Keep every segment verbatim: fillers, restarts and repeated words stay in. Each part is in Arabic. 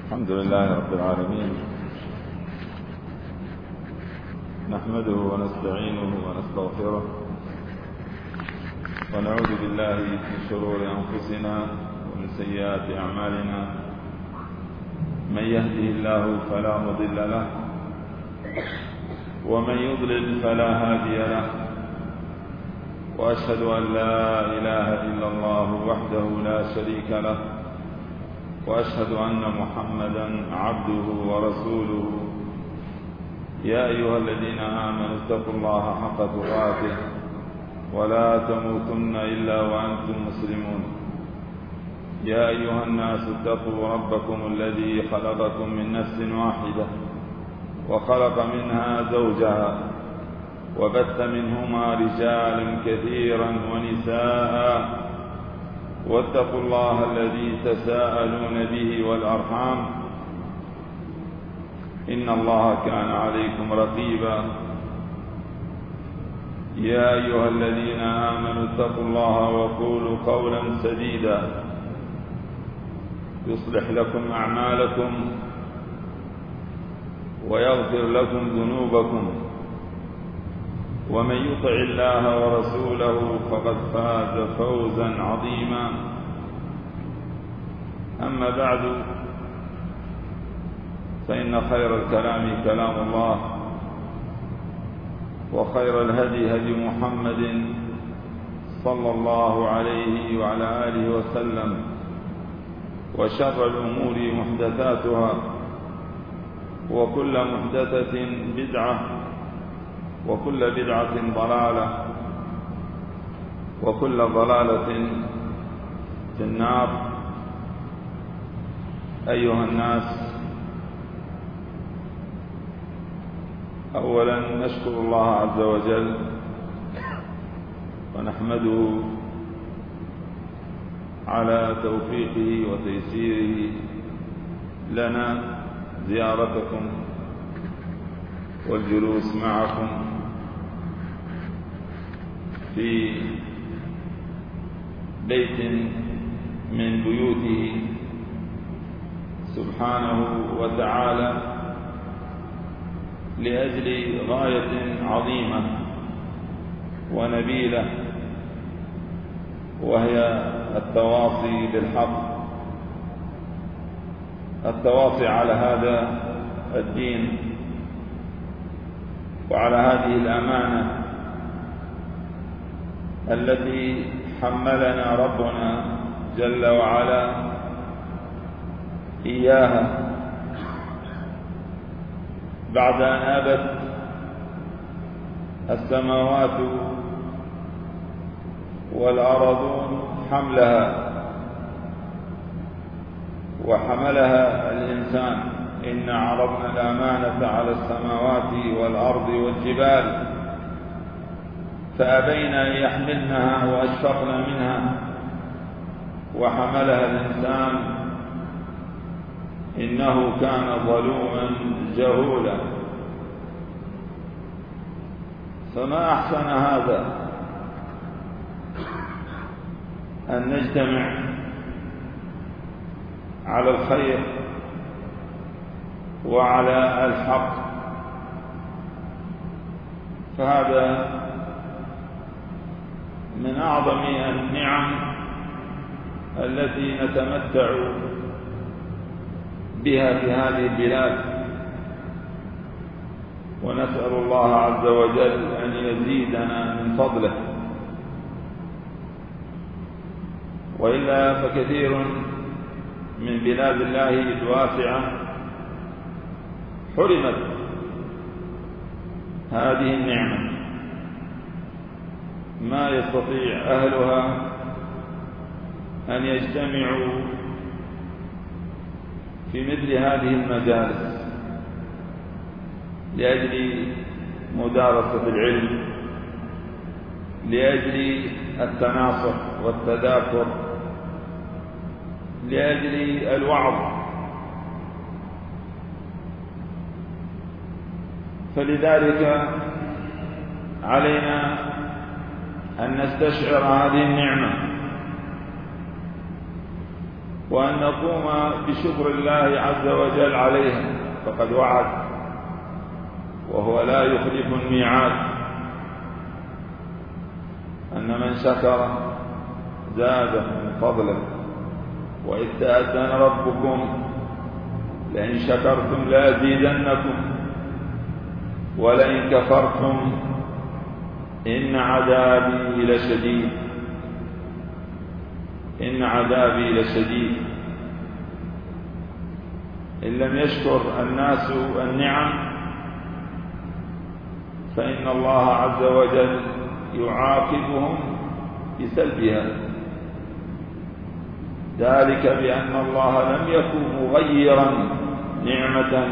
الحمد لله رب العالمين، نحمده ونستعينه ونستغفره ونعوذ بالله من شرور أنفسنا ومن سيئات أعمالنا. من يهده الله فلا مضل له ومن يضلل فلا هادي له، وأشهد أن لا إله إلا الله وحده لا شريك له، وأشهد أن محمدا عبده ورسوله. يا أيها الذين آمنوا اتقوا الله حق تقاته ولا تموتن إلا وأنتم مسلمون. يا أيها الناس اتقوا ربكم الذي خلقكم من نفس واحدة وخلق منها زوجها وبث منهما رجالا كثيرا ونساء، واتقوا الله الذي تساءلون به والأرحام إن الله كان عليكم رقيبا. يا أيها الذين آمنوا اتقوا الله وقولوا قولا سديدا يصلح لكم أعمالكم ويغفر لكم ذنوبكم، ومن يطع الله ورسوله فقد فاز فوزا عظيما. أما بعد، فإن خير الكلام كلام الله، وخير الهدي هدي محمد صلى الله عليه وعلى آله وسلم، وشر الأمور محدثاتها، وكل محدثة بدعة، وكل بدعة ضلالة، وكل ضلالة في النار. أيها الناس، أولا نشكر الله عز وجل ونحمده على توفيقه وتيسيره لنا زيارتكم والجلوس معكم في بيت من بيوته سبحانه وتعالى لأجل غاية عظيمة ونبيلة، وهي التواصي بالحق، التواصي على هذا الدين وعلى هذه الأمانة التي حملنا ربنا جل وعلا إياها بعد أن أبت السماوات والأرضون حملها، وحملها الإنسان. إنا عرضنا الأمانة على السماوات والأرض والجبال فأبين أن يحملنها وأشفقن منها وحملها الإنسان إنه كان ظلوما جهولا. فما أحسن هذا أن نجتمع على الخير وعلى الحق، فهذا من أعظم النعم التي نتمتع بها في هذه البلاد، ونسأل الله عز وجل أن يزيدنا من فضله. وإلا فكثير من بلاد الله الواسعة حرمت هذه النعمة، ما يستطيع أهلها أن يجتمعوا في مثل هذه المجالس لأجل مدارسة العلم، لأجل التناصح والتذاكر، لأجل الوعظ. فلذلك علينا أن نستشعر هذه النعمة وأن نقوم بشكر الله عز وجل عليها، فقد وعد وهو لا يخلف الميعاد أن من شكر زاده من فضله، وإذ تأذن ربكم لئن شكرتم لأزيدنكم ولئن كفرتم إن عذابي لشديد إن عذابي لشديد. إن لم يشكر الناس النعم فإن الله عز وجل يعاقبهم بسلبها، ذلك بأن الله لم يكن مغيرا نعمة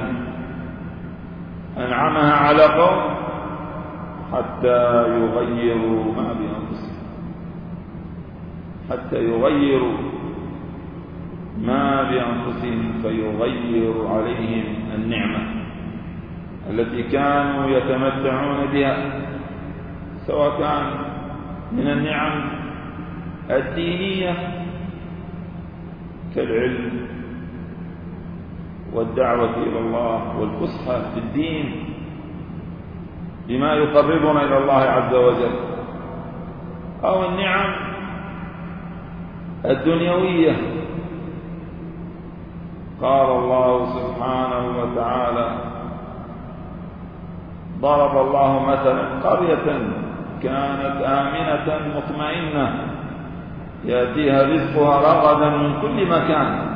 أنعمها على قوم حتى يغيروا ما بأنفسهم حتى يغيروا ما بأنفسهم فيغير عليهم النعمة التي كانوا يتمتعون بها، سواء كان من النعم الدينية كالعلم والدعوة إلى الله والفصحى في الدين بما يقربنا إلى الله عز وجل، أو النعم الدنيوية. قال الله سبحانه وتعالى: ضرب الله مثلا قرية كانت آمنة مطمئنة يأتيها رزقها رغدا من كل مكان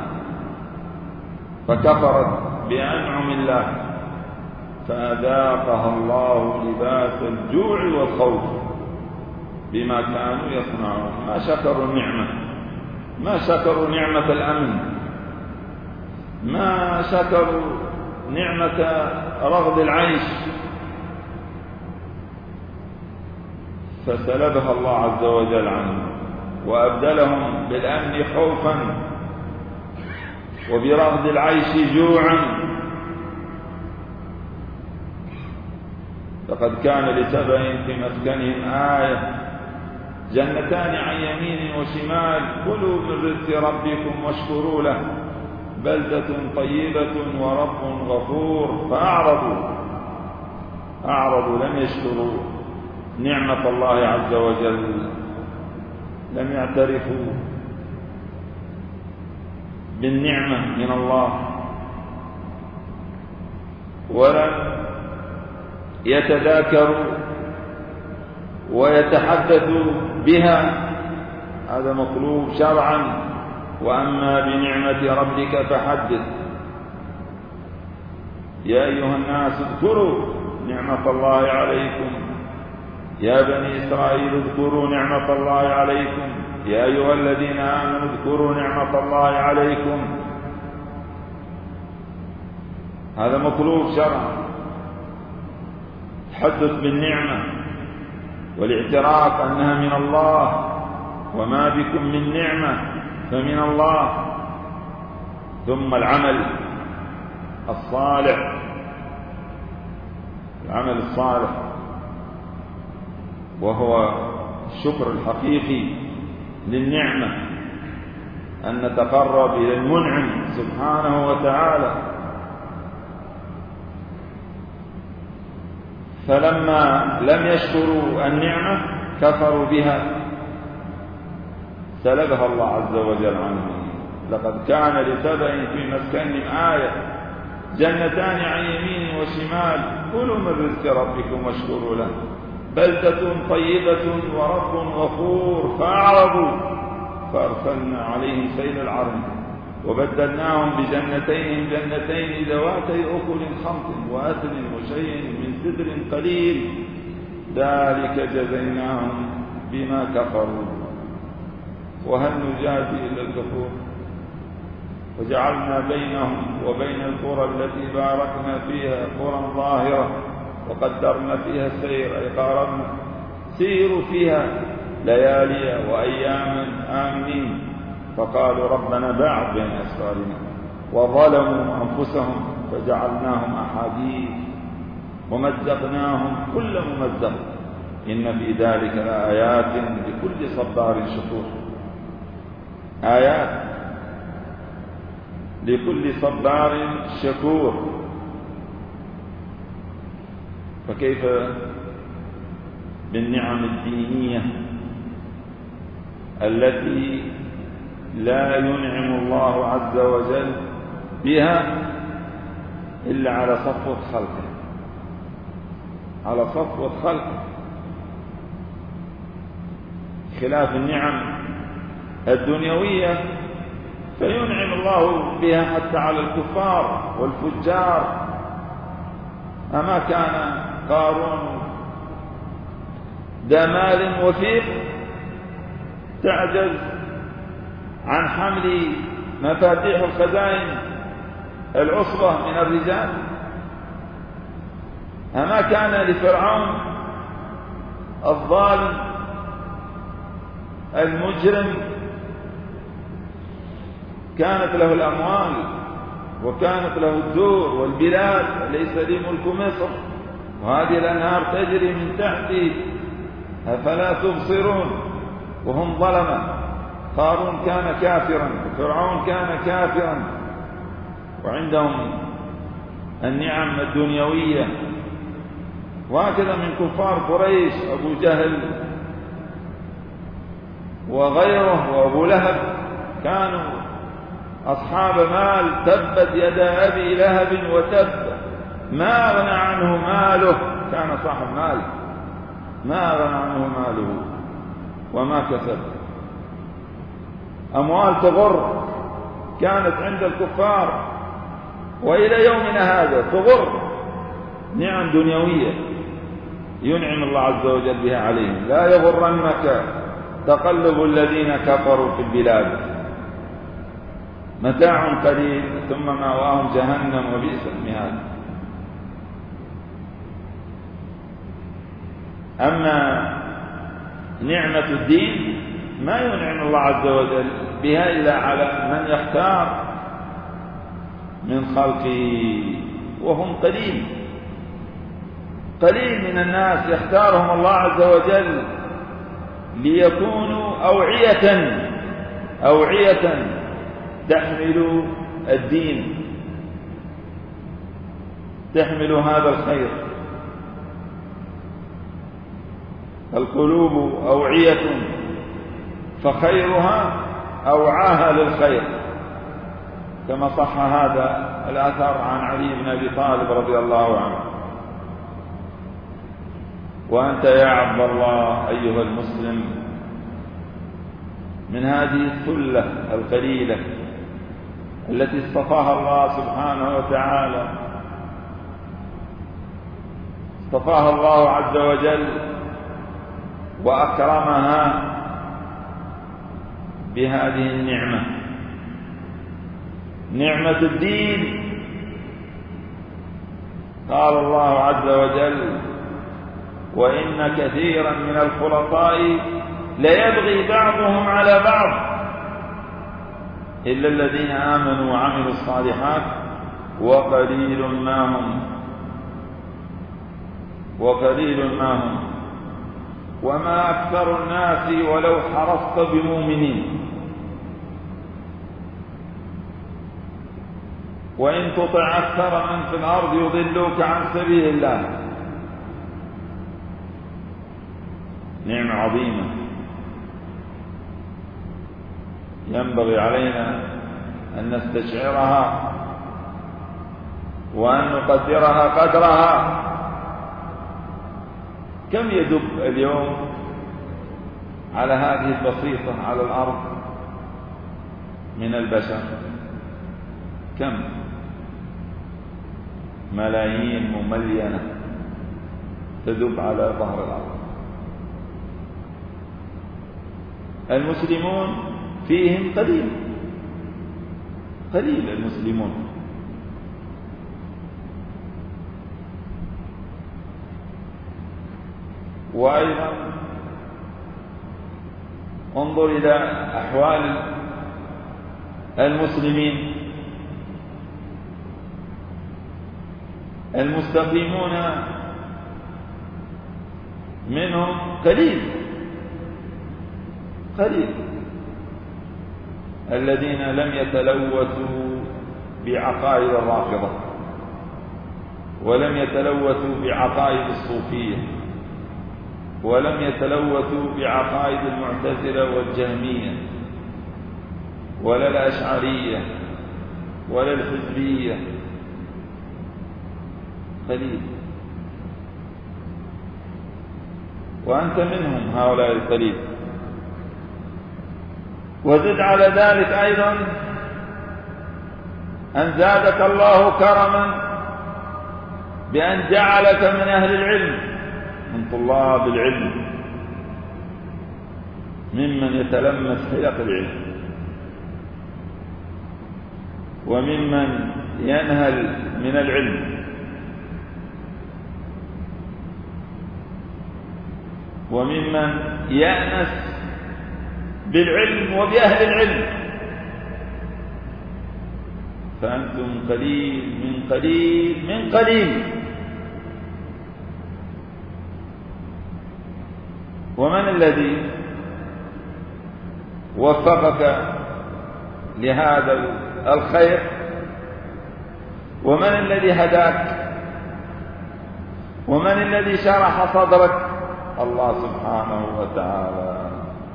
فكفرت بأنعم الله فأذاقها الله لباس الجوع والخوف بما كانوا يصنعون. ما شكروا النعمة، ما شكروا نعمة الأمن، ما شكروا نعمة رغد العيش، فسلبها الله عز وجل عنهم وأبدلهم بالأمن خوفا وبرغد العيش جوعا. لقد كان لسبأ في مسكنهم آية جنتان عن يمين وشمال كلوا من رزق ربكم واشكروا له بلدة طيبة ورب غفور. فأعرضوا أعرضوا لم يشكروا نعمة الله عز وجل، لم يعترفوا بالنعمة من الله ولم يتذاكروا ويتحدثوا بها، هذا مطلوب شرعا. وأما بنعمة ربك فحدث. يا أيها الناس اذكروا نعمة الله عليكم، يا بني إسرائيل اذكروا نعمة الله عليكم، يا أيها الذين آمنوا اذكروا نعمة الله عليكم. هذا مطلوب شرعا، تحدث بالنعمة والاعتراف أنها من الله، وما بكم من نعمة فمن الله. ثم العمل الصالح، العمل الصالح وهو الشكر الحقيقي للنعمة، أن نتقرب إلى المنعم سبحانه وتعالى. فلما لم يشكروا النعمة كفروا بها سلبها الله عز وجل عنهم. لقد كان لسبأ في مسكنهم آية جنتان عن يمين وشمال كلوا من رزق ربكم واشكروا له بلدة طيبة ورب غفور. فأعرضوا فأرسلنا عليهم سيل العرم وبدلناهم بجنتين جنتين ذواتي أكل خمط وأثل وشيء من سدر قليل ذلك جزيناهم بما كفروا وهل نجازي إلا الكفور. وجعلنا بينهم وبين القرى التي باركنا فيها قرى ظاهرة وقدرنا فيها السير، أي قاربنا سيروا فيها ليالي وأياما آمنين. فقالوا ربنا باعد بين أسفارنا وظلموا أنفسهم فجعلناهم أحاديث ومزقناهم كل ممزق إن في ذلك لآيات لكل صبار شكور. آيات لكل صبار شكور. فكيف بالنعم الدينية التي لا ينعم الله عز وجل بها إلا على صفوة خلقه، على صفوة خلقه، خلاف النعم الدنيوية فينعم الله بها حتى على الكفار والفجار. أما كان قارون ذا مال وفيق تعجز عن حمل مفاتيح الخزائن العصبة من الرجال؟ أما كان لفرعون الظالم المجرم كانت له الأموال وكانت له الدور والبلاد، ليس لي ملك مصر وهذه الأنهار تجري من تحتي أفلا تبصرون، وهم ظلمة. قارون كان كافرا وفرعون كان كافرا وعندهم النعم الدنيوية. وهكذا من كفار قريش أبو جهل وغيره وأبو لهب كانوا أصحاب مال، تبت يدا أبي لهب وتب، ما أغنى عنه ماله، كان صاحب مال ما أغنى عنه ماله وما كسب. أموال تغر كانت عند الكفار وإلى يومنا هذا تغر، نعم دنيوية ينعم الله عز وجل بها عليهم. لا يغرنك تقلب الذين كفروا في البلاد، متاع قليل ثم مأواهم جهنم وبئس المهاد. أما نعمة الدين ما ينعم الله عز وجل بها إلا على من يختار من خلقه، وهم قليل قليل من الناس يختارهم الله عز وجل ليكونوا أوعية أوعية تحمل الدين، تحمل هذا الخير. القلوب أوعية فخيرها أوعاها للخير، كما صح هذا الأثر عن علي بن أبي طالب رضي الله عنه. وأنت يا عبد الله أيها المسلم من هذه الثلة القليلة التي اصطفاها الله سبحانه وتعالى، اصطفاها الله عز وجل وأكرمها بهذه النعمة، نعمة الدين. قال الله عز وجل: وإن كثيرا من الخلطاء ليبغي بعضهم على بعض إلا الذين آمنوا وعملوا الصالحات وقليل ما هم وقليل ما هم وما أكثر الناس ولو حرصت بمؤمنين. وإن تطع أكثر من في الأرض يضلوك عن سبيل الله. نعمة عظيمة ينبغي علينا أن نستشعرها وأن نقدرها قدرها. كم يدب اليوم على هذه البسيطة على الأرض من البشر؟ كم؟ ملايين مملينة تدب على ظهر الأرض. المسلمون فيهم قليل قليل المسلمون. وأيضا انظر إلى أحوال المسلمين المستقيمون منهم قليل قليل الذين لم يتلوثوا بعقائد الرافضة، ولم يتلوثوا بعقائد الصوفية، ولم يتلوثوا بعقائد المعتزلة والجهمية ولا الأشعرية ولا الحزبية، قليل. وأنت منهم هؤلاء القليل. وزد على ذلك أيضا أن زادك الله كرما بأن جعلك من أهل العلم، من طلاب العلم، ممن يتلمس حلق العلم، وممن ينهل من العلم، وممن يأنس بالعلم وبأهل العلم. فأنتم قليل من قليل من قليل. ومن الذي وفقك لهذا الخير؟ ومن الذي هداك؟ ومن الذي شرح صدرك؟ الله سبحانه وتعالى.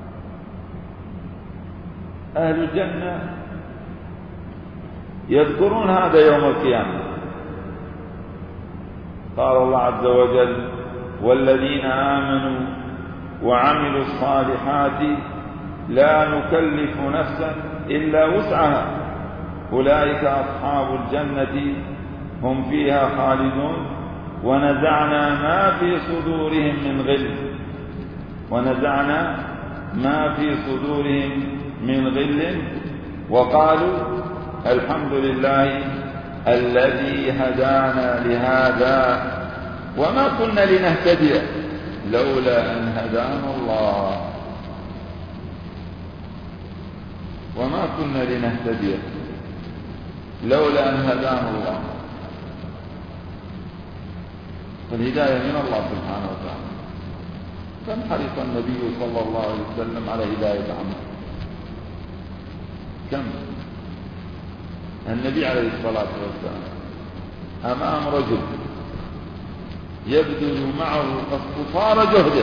أهل الجنة يذكرون هذا يوم القيامة. قال الله عز وجل: والذين آمنوا وعملوا الصالحات لا نكلف نفسا إلا وسعها أولئك أصحاب الجنة هم فيها خالدون ونزعنا ما في صدورهم من غل ونزعنا ما في صدورهم من غل وقالوا الحمد لله الذي هدانا لهذا وما كنا لنهتدي لولا أن هدانا الله وما كنا لنهتدي لولا أن هدانا الله. فالهداية من الله سبحانه وتعالى. كم حرص النبي صلى الله عليه وسلم على هداية عمه؟ كم؟ النبي عليه الصلاة والسلام أمام رجل يبذل معه قصارى جهده.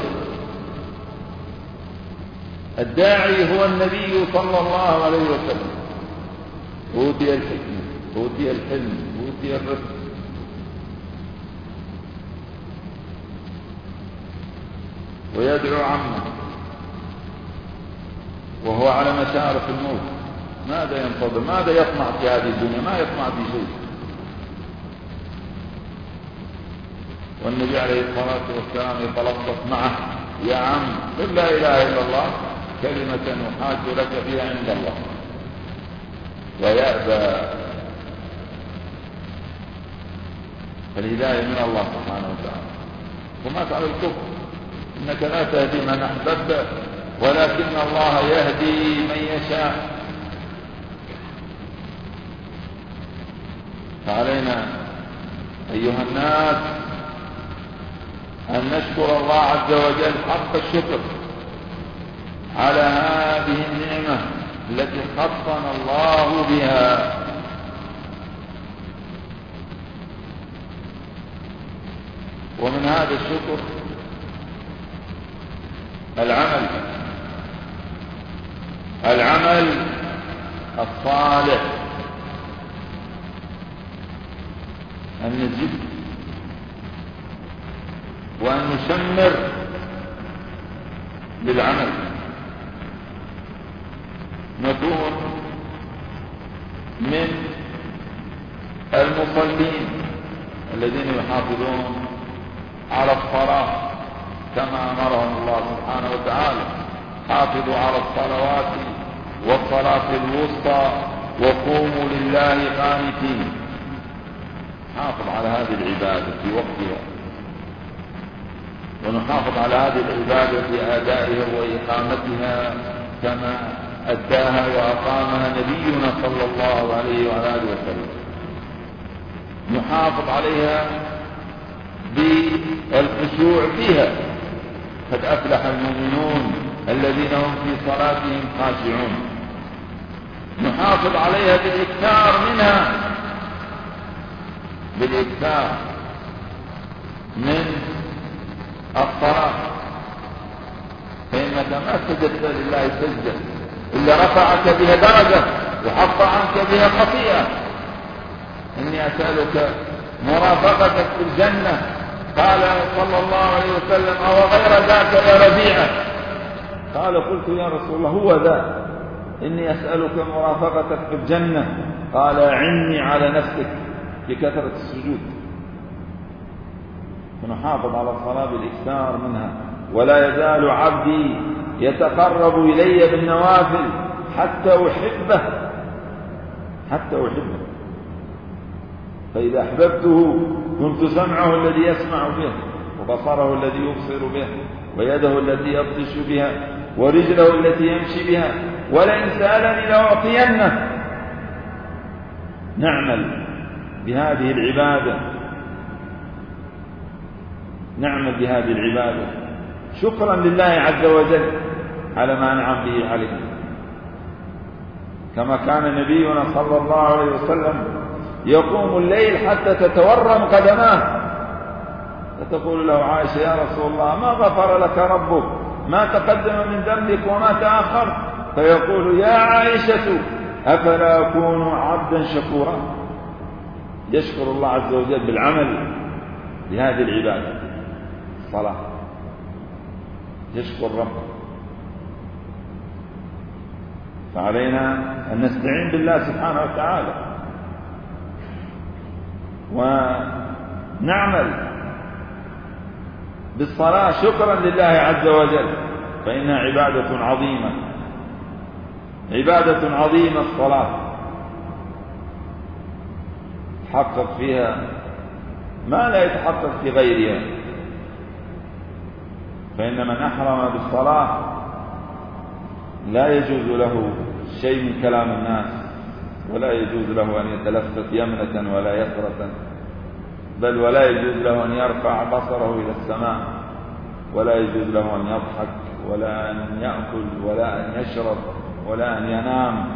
الداعي هو النبي صلى الله عليه وسلم. أوتي الحكمة، أوتي الحلم، أوتي الرفق، ويدعو عمه وهو على مشارف الموت. ماذا ينتظر؟ ماذا يطمع في هذه الدنيا؟ ما يطمع في شيء. والنبي عليه الصلاة والسلام يتلطف معه: يا عم قل لا إله إلا الله كلمة نحاج لك فيها عند الله. ويأبى. فالهداية من الله سبحانه وتعالى. وما على الكفر، إنك لا تهدي من أحببت ولكن الله يهدي من يشاء. فعلينا أيها الناس أن نشكر الله عز وجل حق الشكر على هذه النعمة التي خصنا الله بها. ومن هذا الشكر العمل العمل الصالح، أن نجد وأن نشمر للعمل، نكون من المصلين الذين يحافظون على الصلاة كما أمرهم الله سبحانه وتعالى: حافظوا على الصلوات والصلاة الوسطى وقوموا لله قانتين. نحافظ على هذه العبادة في وقتها، ونحافظ على هذه العبادة في أدائها وإقامتها كما أداها وأقامها نبينا صلى الله عليه وعلى آله وسلم. نحافظ عليها بالخشوع فيها: قد أفلح المؤمنون الذين هم في صلاتهم خاشعون. نحافظ عليها بالإكثار منها بالإكثار من الصلاة، فإنك ما سجدت لله سجدة إلا رفعك بها درجة وحط عنك بها خطيئة. إني أسألك مرافقتك في الجنة. قال صلى الله عليه وسلم: أو غير ذاك يا ربيعة؟ قال: قلت يا رسول الله هو ذا، إني أسألك مرافقتك في الجنة. قال: أعني على نفسك بكثرة السجود. فنحافظ على الصلاة بالإكثار منها. ولا يزال عبدي يتقرب إلي بالنوافل حتى أحبه حتى أحبه فإذا أحببته كنت سمعه الذي يسمع به، وبصره الذي يبصر به، ويده التي يبطش بها، ورجله التي يمشي بها، ولئن سألني لأعطينه. نعمل بهذه العبادة نعمل بهذه العبادة شكرا لله عز وجل على ما أنعم به علينا، كما كان نبينا صلى الله عليه وسلم يقوم الليل حتى تتورم قدماه، فتقول له عائشة: يا رسول الله ما غفر لك ربك؟ ما تقدم من ذنبك وما تأخر؟ فيقول: يا عائشة أفلا أكون عبدا شكورا؟ يشكر الله عز وجل بالعمل بهذه العبادة الصلاة، يشكر ربه. فعلينا أن نستعين بالله سبحانه وتعالى ونعمل بالصلاة شكرا لله عز وجل، فإنها عبادة عظيمة عبادة عظيمة الصلاة تحقق فيها ما لا يتحقق في غيرها. فإن من أحرم بالصلاة لا يجوز له شيء من كلام الناس، ولا يجوز له أن يتلفت يمنة ولا يسرة، بل ولا يجوز له أن يرفع بصره إلى السماء، ولا يجوز له أن يضحك ولا أن يأكل ولا أن يشرب ولا أن ينام،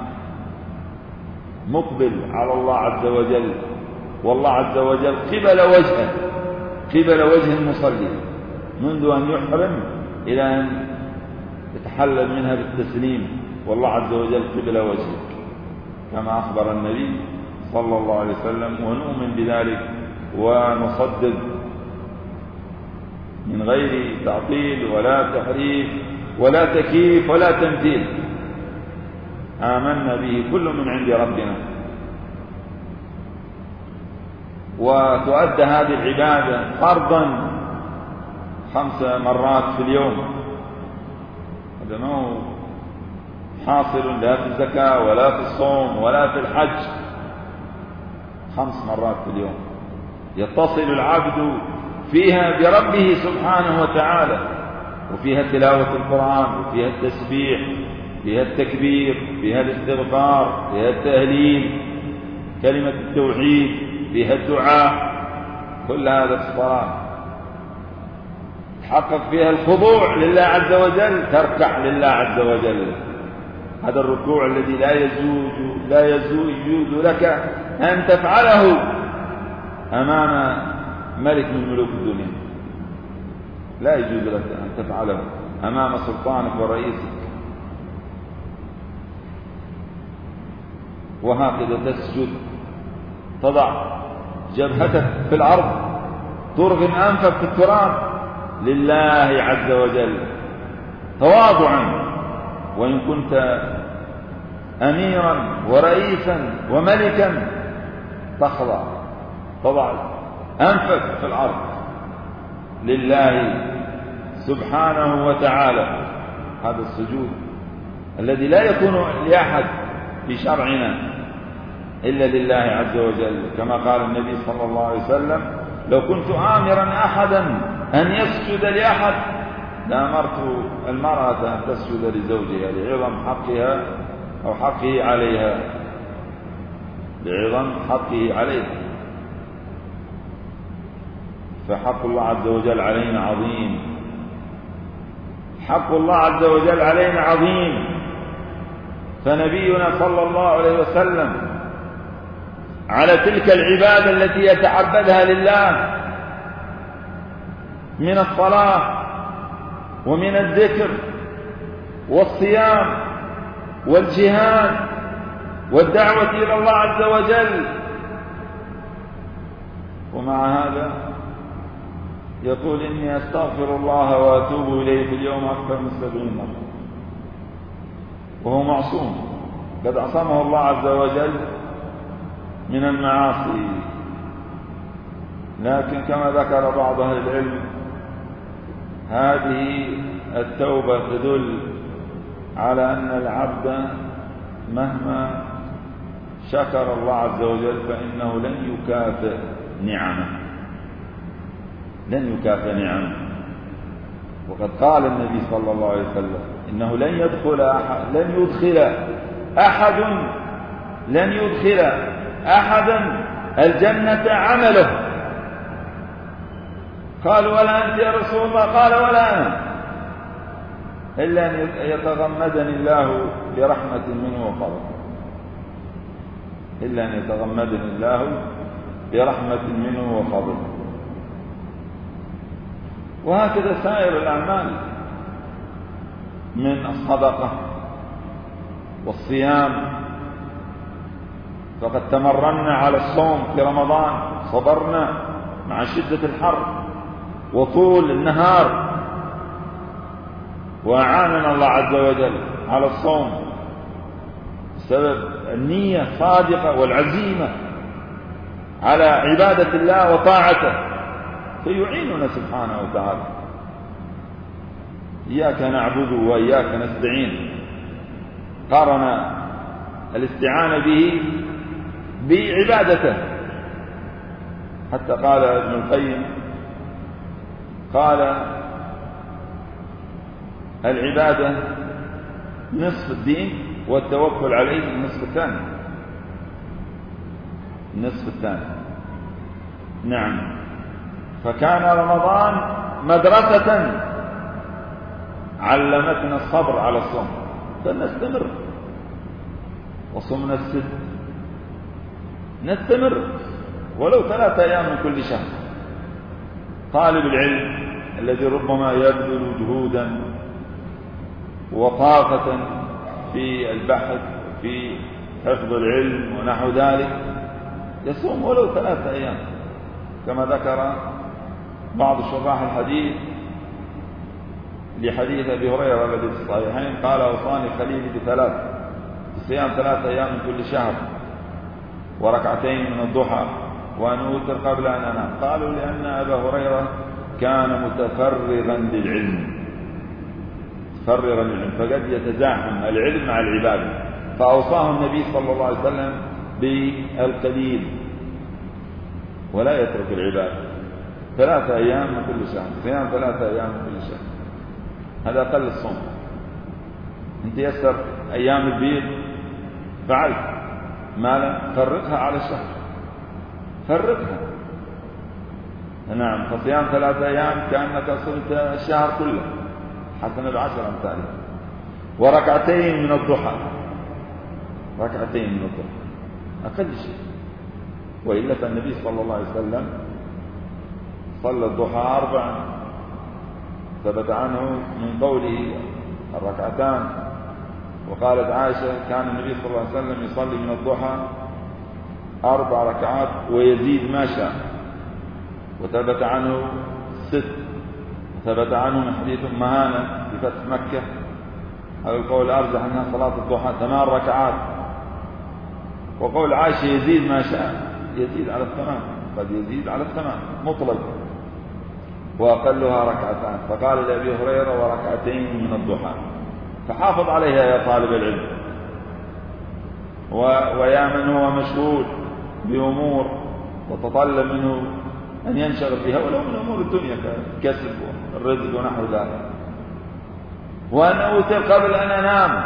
مقبل على الله عز وجل، والله عز وجل قبل وجهه قبل وجه المصلي منذ أن يحرم إلى أن يتحلل منها بالتسليم، والله عز وجل قبل وجهه كما أخبر النبي صلى الله عليه وسلم، ونؤمن بذلك ونصدق من غير تعطيل ولا تحريف ولا تكييف ولا تمثيل. آمنا به كل من عند ربنا. وتؤدى هذه العبادة فرضا خمس مرات في اليوم، هذا ما هو حاصل لا في الزكاة ولا في الصوم ولا في الحج. خمس مرات في اليوم يتصل العبد فيها بربه سبحانه وتعالى، وفيها تلاوة القرآن، وفيها التسبيح، فيها التكبير، فيها الاستغفار، فيها التهليل، كلمة التوحيد، فيها الدعاء، كل هذا في الصلاة. تحقق فيها الخضوع لله عز وجل، تركع لله عز وجل، هذا الركوع الذي لا يجوز لا يجوز لك أن تفعله أمام ملك من ملوك الدنيا، لا يجوز لك أن تفعله أمام سلطانك ورئيسك. وهكذا تسجد، تضع جبهتك في الأرض، ترغم أنفك في التراب لله عز وجل تواضعا. وإن كنت أميرا ورئيسا وملكا تخضع، تضع أنفك في الأرض لله سبحانه وتعالى. هذا السجود الذي لا يكون لأحد في شرعنا إلا لله عز وجل، كما قال النبي صلى الله عليه وسلم: لو كنت آمرا أحدا أن يسجد لأحد لأمرت المرأة أن تسجد لزوجها لعظم حقها أو حقه عليها، لعظم حقه عليها. فحق الله عز وجل علينا عظيم، حق الله عز وجل علينا عظيم. فنبينا صلى الله عليه وسلم على تلك العبادة التي يتعبدها لله من الصلاة ومن الذكر والصيام والجهاد والدعوة إلى الله عز وجل. ومع هذا يقول إني أستغفر الله وأتوب إليه في اليوم أكثر من سبعين مرة، وهو معصوم قد عصمه الله عز وجل من المعاصي. لكن كما ذكر بعض أهل العلم هذه التوبة تدل على أن العبد مهما شكر الله عز وجل فإنه لن يكافئ نعمه، لن يكافئ نعمه. وقد قال النبي صلى الله عليه وسلم إنه لن يدخل أحد لن يدخل أحد لن يدخل أحدا الجنة عمله. قالوا ولا أنت يا رسول الله؟ قال ولا أنا، إلا أن يتغمدني الله برحمة منه وفضل، إلا أن يتغمدني الله برحمة منه وفضل. وهكذا سائر الأعمال من الصدقة والصيام. فقد تمرنا على الصوم في رمضان، صبرنا مع شدة الحر وطول النهار، وأعاننا الله عز وجل على الصوم بسبب النية الصادقة والعزيمة على عبادة الله وطاعته، فيعيننا سبحانه وتعالى. إياك نعبد وإياك نستعين، قارن الاستعانة به بعبادته، حتى قال ابن القيم قال العبادة نصف الدين والتوكل عليه النصف الثاني، النصف الثاني. نعم. فكان رمضان مدرسة علمتنا الصبر على الصوم، فنستمر. وصمنا الست، نستمر ولو ثلاثة أيام من كل شهر. طالب العلم الذي ربما يبذل جهودا وطاقة في البحث في حفظ العلم ونحو ذلك يصوم ولو ثلاثة أيام، كما ذكر بعض شراح الحديث لحديث أبي هريرة الذي في الصحيحين قال أوصاني خليلي بثلاث: صيام ثلاثة أيام من كل شهر، وركعتين من الضحى، وأن أوتر قبل أن أنام. قالوا لأن أبا هريرة كان متفرغا للعلم، متفرغا للعلم، فقد يتزاحم العلم مع العبادة، فأوصاه النبي صلى الله عليه وسلم بالقليل ولا يترك العبادة. ثلاثة أيام من كل شهر، صيام ثلاثة أيام من كل شهر، هذا أقل الصوم. أنت يسر أيام البيض فعلت، ما لا فرقها على الشهر، فرقها. نعم. فصيام ثلاثة أيام كأنك صمت الشهر كله، حسن بعشر أمثاله. وركعتين من الضحى، ركعتين من الضحى أقل شيء. وإلا فالنبي صلى الله عليه وسلم صلى الضحى أربعا، ثبت عنه من قوله الركعتان. وقالت عائشة كان النبي صلى الله عليه وسلم يصلي من الضحى أربع ركعات ويزيد ما شاء. وثبت عنه ست، ثبت عنه من حديث أم هانة في فتح مكة هذا القول أرجح أنها صلاة الضحى ثمان ركعات. وقول عائشة يزيد ما شاء، يزيد على الثمان، قد يزيد على الثمان مطلق، وأقلها ركعتان. فقال لأبي هريرة وركعتين من الضحى، فحافظ عليها يا طالب العلم. و... ويا من هو مشغول بأمور وتطلب منه أن ينشغل فيها ولو من أمور الدنيا كالكسب والرزق ونحو ذلك. وأن أوتر قبل أن أنام،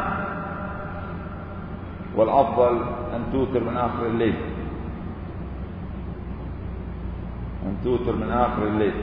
والأفضل أن توتر من آخر الليل، أن توتر من آخر الليل،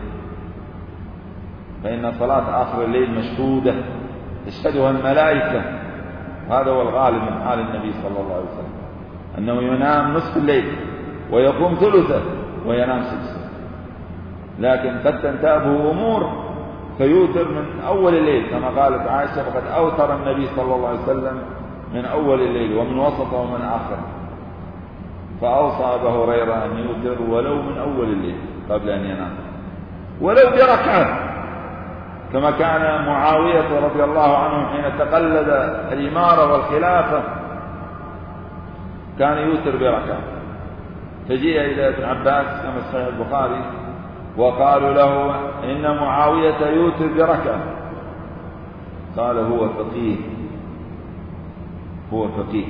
فإن صلاة آخر الليل مشهودة تشهدها الملائكة. وهذا هو الغالب من حال النبي صلى الله عليه وسلم، أنه ينام نصف الليل ويقوم ثلثه وينام سدسه. لكن قد تنتابه أمور فيوتر من أول الليل كما قالت عائشة: فقد أوتر النبي صلى الله عليه وسلم من أول الليل ومن وسطه ومن آخره. فأوصى أبا هريرة أن يوتر ولو من أول الليل قبل أن ينام، ولو بركعة، كما كان معاوية رضي الله عنه حين تقلد الإمارة والخلافة كان يوتر بركعة. فجيء إلى ابن عباس كما في صحيح البخاري وقالوا له: إن معاوية يوتر بركعة. قال: هو فقيه، هو فقيه،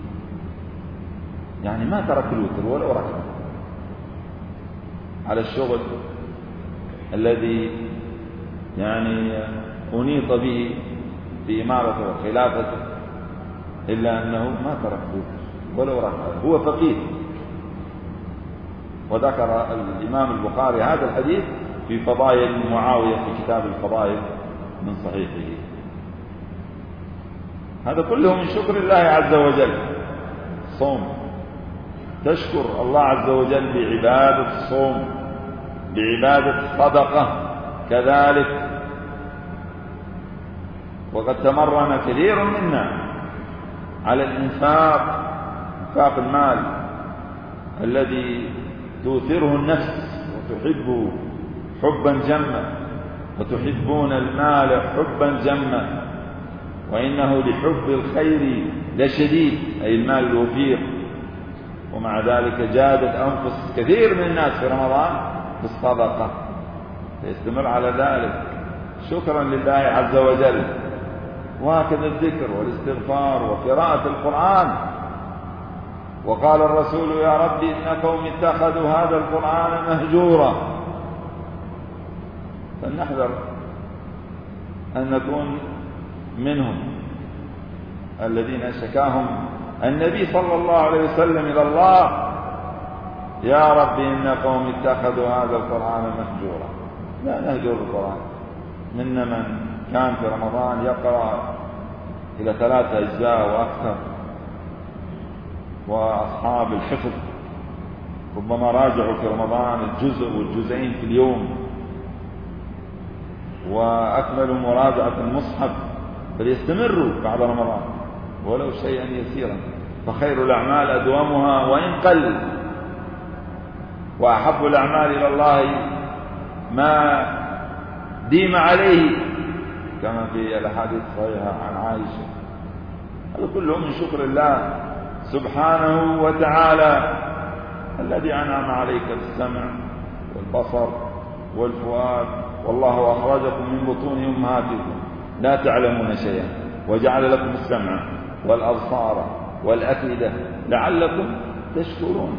يعني ما ترك الوتر ولو ركعة على الشغل الذي يعني أنيط به في إمارته وخلافته، إلا أنه ما ترك الوتر ولو ركعة، هو فقيه. وذكر الإمام البخاري هذا الحديث في فضائل معاوية في كتاب الفضائل من صحيحه. هذا كله من شكر الله عز وجل. صوم، تشكر الله عز وجل بعبادة الصوم، بعبادة الصدقة كذلك. وقد تمرن كثير منا على الإنفاق، إنفاق المال الذي تؤثره النفس وتحبه حبا جما، وتحبون المال حبا جما، وإنه لحب الخير لشديد، أي المال الوفير. ومع ذلك جادت أنفس كثير من الناس في رمضان بالصدقة، فيستمر على ذلك شكرا لله عز وجل. وهكذا الذكر والاستغفار وقراءة القرآن. وقال الرسول: يا ربي إن قوم اتخذوا هذا القرآن مهجورا. فلنحذر أن نكون منهم الذين شكاهم النبي صلى الله عليه وسلم إلى الله: يا ربي إن قوم اتخذوا هذا القرآن مهجورا. لا نهجر القرآن. منا من كان في رمضان يقرأ إلى ثلاثة أجزاء وأكثر، وأصحاب الحفظ ربما راجعوا في رمضان الجزء والجزئين في اليوم، وأكملوا مراجعة المصحف، فليستمروا بعد رمضان ولو شيئا يسيرا. فخير الأعمال أدومها وإن قل، وأحب الأعمال إلى الله ما ديم عليه، كما في الأحاديث الصحيحة عن عائشة. هذا كله من شكر الله سبحانه وتعالى الذي أنعم عليك بالسمع والبصر والفؤاد. والله أخرجكم من بطون أمهاتكم لا تعلمون شيئا وجعل لكم السمع والأبصار والأفئدة لعلكم تشكرون.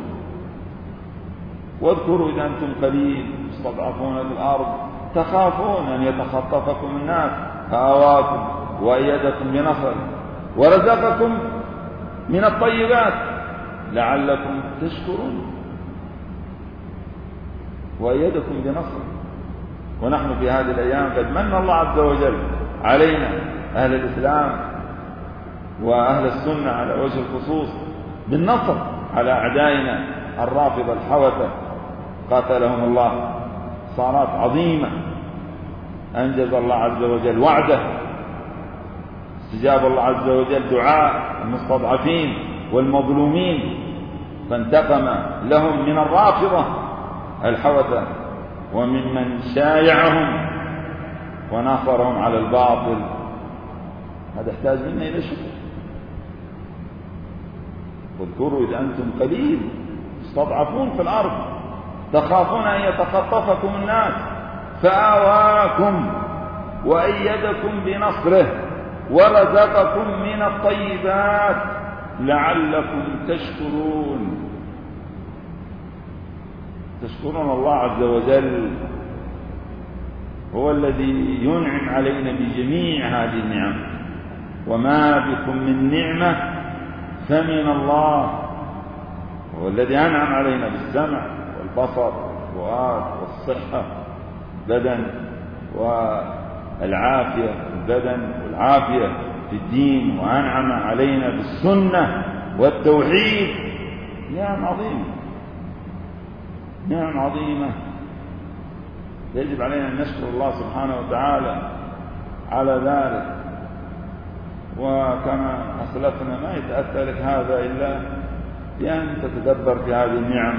واذكروا إذا أنتم قليل مستضعفون في الأرض تخافون أن يتخطفكم الناس فآواكم وأيدكم بنصره ورزقكم من الطيبات لعلكم تشكرون. وأيدكم بنصره. ونحن في هذه الأيام قد من الله عز وجل علينا أهل الإسلام وأهل السنة على وجه الخصوص بالنصر على أعدائنا الرافضة الحوثة قاتلهم الله. صارات عظيمة أنجز الله عز وجل وعده، استجاب الله عز وجل دعاء المستضعفين والمظلومين، فانتقم لهم من الرافضة الحوثة وممن شايعهم وناصرهم على الباطل. هذا يحتاج منا إلى شكر. واذكروا إذ أنتم قليل مستضعفون في الأرض تخافون أن يتخطفكم الناس فآواكم وأيدكم بنصره ورزقكم من الطيبات لعلكم تشكرون. تشكرون الله عز وجل، هو الذي ينعم علينا بجميع هذه النعم. وما بكم من نعمة فمن الله، هو الذي أنعم علينا بالسمع والبصر والفؤاد والصحة بدن والعافية البدن والعافية في الدين، وأنعم علينا بالسنة والتوحيد. نعم عظيمة نعم عظيمة يجب علينا أن نشكر الله سبحانه وتعالى على ذلك. وكما أسلفنا ما يتأتى لك هذا إلا بأن تتدبر في هذه النعم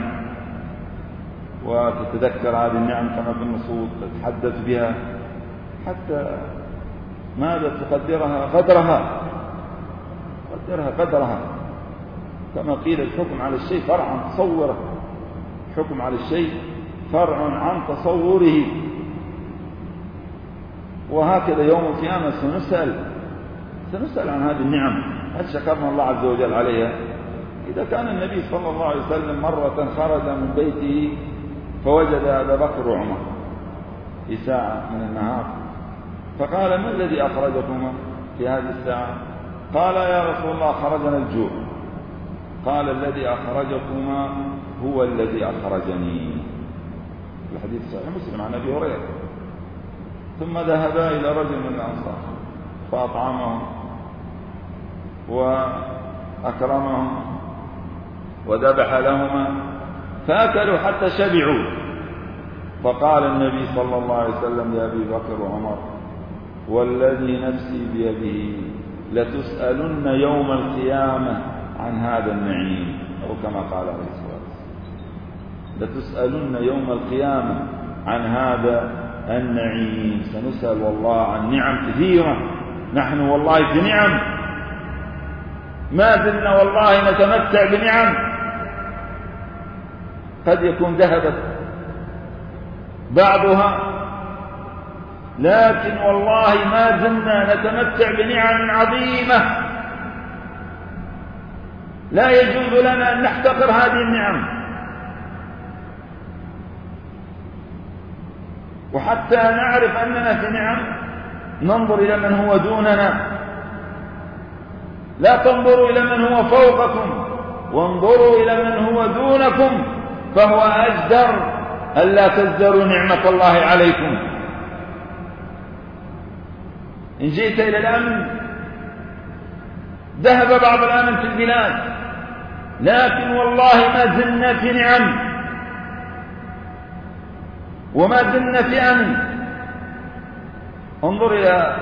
وتتذكر هذه النعم كما في النصوص، تتحدث بها حتى ماذا تقدرها قدرها قدرها قدرها كما قيل الحكم على الشيء فرع عن تصوره، الحكم على الشيء فرع عن تصوره. وهكذا يوم القيامة سنسأل سنسأل عن هذه النعم، هل شكرنا الله عز وجل عليها؟ إذا كان النبي صلى الله عليه وسلم مرة خرج من بيته فوجد أبا بكر وعمر في ساعة من النهار، فقال: ما الذي أخرجكما في هذه الساعة؟ قال: يا رسول الله خرجنا الجوع. قال: الذي أخرجكما هو الذي أخرجني. الحديث صحيح مسلم عن أبي هريرة. ثم ذهبا إلى رجل من الأنصار فأطعمهم وأكرمهم وذبح لهما فأكلوا حتى شبعوا، فقال النبي صلى الله عليه وسلم لأبي بكر وعمر: والذي نفسي بيده لتسألن يوم القيامة عن هذا النعيم، أو كما قال عليه الصلاة والسلام: لتسألن يوم القيامة عن هذا النعيم. سنسأل والله عن نعم كثيرة، نحن والله في نعم ما زلنا والله نتمتع بنعم قد يكون ذهبت بعضها، لكن والله ما زلنا نتمتع بنعم عظيمة لا يجوز لنا أن نحتقر هذه النعم. وحتى نعرف أننا في نعم ننظر إلى من هو دوننا، لا تنظروا إلى من هو فوقكم وانظروا إلى من هو دونكم، فهو أجدر ألا تزدروا نعمة الله عليكم. إن جئت إلى الأمن ذهب بعض الأمن في البلاد، لكن والله ما زلنا في نعم وما زلنا في أمن. انظر إلى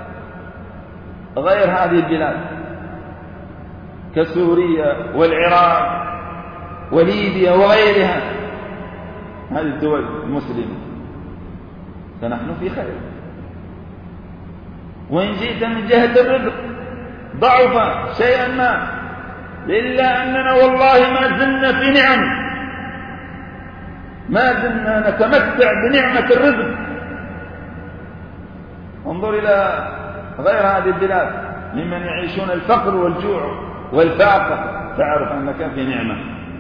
غير هذه البلاد كسوريا والعراق وليبيا وغيرها، هذه الدول المسلمة، فنحن في خير. وإن جئت من جهة الرزق ضعف شيئا ما، إلا أننا والله ما زلنا في نعم، ما زلنا نتمتع بنعمة الرزق. انظر إلى غير هذه البلاد ممن يعيشون الفقر والجوع والفاقة، تعرف أنك في نعمة،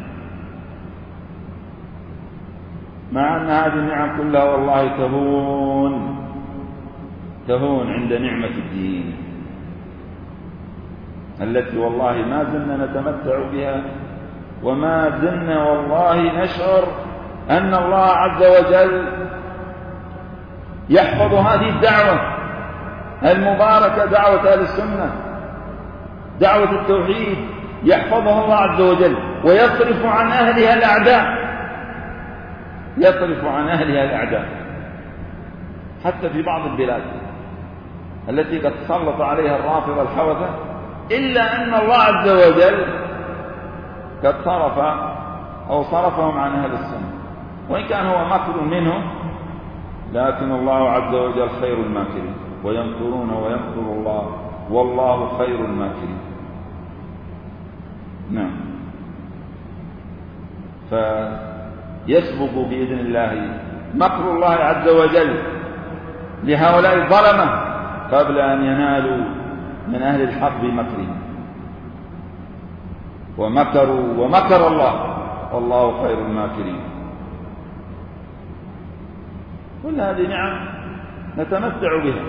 مع أن هذه النعم كلها والله تهون تهون عند نعمة الدين التي والله ما زلنا نتمتع بها، وما زلنا والله نشعر أن الله عز وجل يحفظ هذه الدعوة المباركة، دعوة أهل السنة، دعوة التوحيد، يحفظها الله عز وجل ويصرف عن أهلها الأعداء، يصرف عن أهلها الأعداء. حتى في بعض البلاد التي قد سلط عليها الرافضة الحوثة، إلا أن الله عز وجل قد صرف أو صرفهم عن أهل السنة، وإن كان هو مكر منهم، لكن الله عز وجل خير الماكرين، ويمكرون ويمكر الله والله خير الماكرين. نعم. فيسبق بإذن الله مكر الله عز وجل لهؤلاء الظلمة قبل أن ينالوا من أهل الحق بمكرهم، ومكروا ومكر الله والله خير الماكرين. كل هذه نعم نتمتع بها،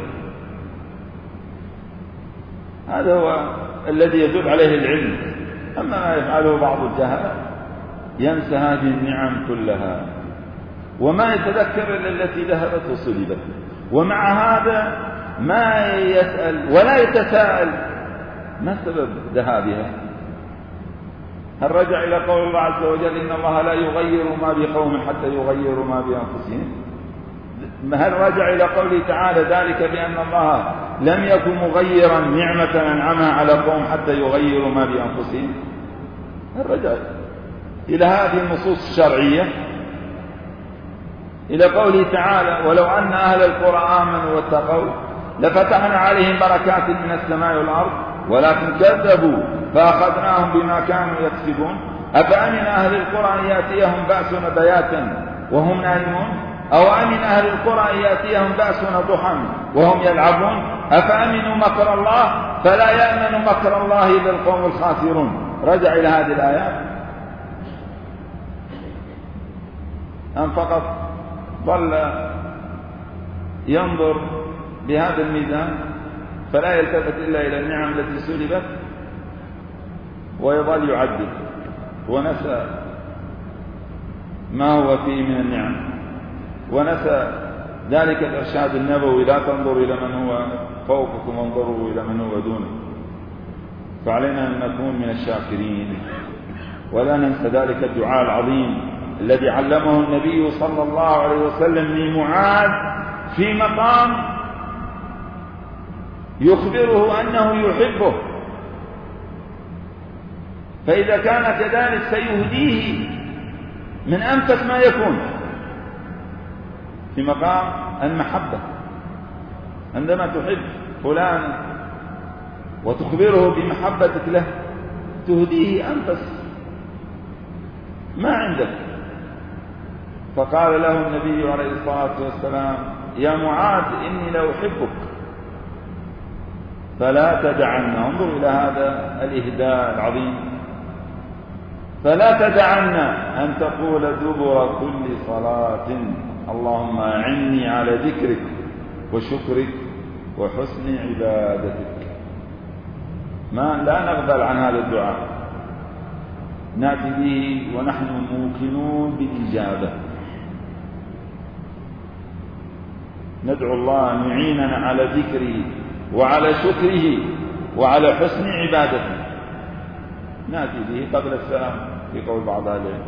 هذا هو الذي يدل عليه العلم. أما ما يفعله بعض الجهال ينسى هذه النعم كلها وما يتذكر إلا التي ذهبت وصلبت، ومع هذا ما يسأل ولا يتساءل ما سبب ذهابها. هل رجع إلى قول الله عز وجل إن الله لا يغير ما بقوم حتى يغيروا ما بأنفسهم؟ هل رجع إلى قوله تعالى ذلك بأن الله لم يكن مغيرا نعمة أنعمها على قوم حتى يغيروا ما بأنفسهم؟ هل رجع إلى هذه النصوص الشرعية؟ إلى قوله تعالى ولو أن أهل القرى آمنوا واتقوا لفتحنا عليهم بركات من السماء والأرض ولكن كذبوا فأخذناهم بما كانوا يكسبون أفأمن أهل القرى أن يأتيهم بأسنا بياتا وهم نائمون أو أمن أهل القرى أن يأتيهم بأسنا ضحى وهم يلعبون أفأمنوا مكر الله فلا يأمن مكر الله إلا القوم الخاسرون. رجع إلى هذه الآيات أم فقط ظل ينظر بهذا الميزان فلا يلتفت إلا إلى النعم التي سلبت ويظل يعدل ونسى ما هو فيه من النعم ونسى ذلك الإرشاد النبوي لا تنظروا إلى من هو فوقكم وانظروا إلى من هو دونكم. فعلينا أن نكون من الشاكرين ولا ننسى ذلك الدعاء العظيم الذي علمه النبي صلى الله عليه وسلم لمعاذ في مقام يخبره أنه يحبه، فإذا كان كذلك سيهديه من أنفس ما يكون في مقام المحبة. عندما تحب فلانا وتخبره بمحبتك له تهديه أنفس ما عندك. فقال له النبي عليه الصلاة والسلام يا معاذ إني لأحبك فلا تدعن، انظر إلى هذا الإهداء العظيم، فلا تدعن أن تقول دبر كل صلاة اللهم أعني على ذكرك وشكرك وحسن عبادتك. ما لا نغفل عن هذا الدعاء، نأتي به ونحن موقنون بالإجابة. ندعو الله أن يعيننا على ذكره وعلى شكره وعلى حسن عبادته. نأتي به قبل السلام في قول بعض أهل العلم.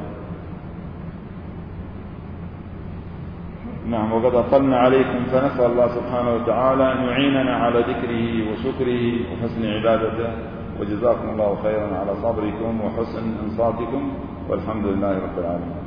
نعم، وقد أطلنا عليكم فنسأل الله سبحانه وتعالى أن يعيننا على ذكره وشكره وحسن عبادته، وجزاكم الله خيرا على صبركم وحسن إنصاتكم، والحمد لله رب العالمين.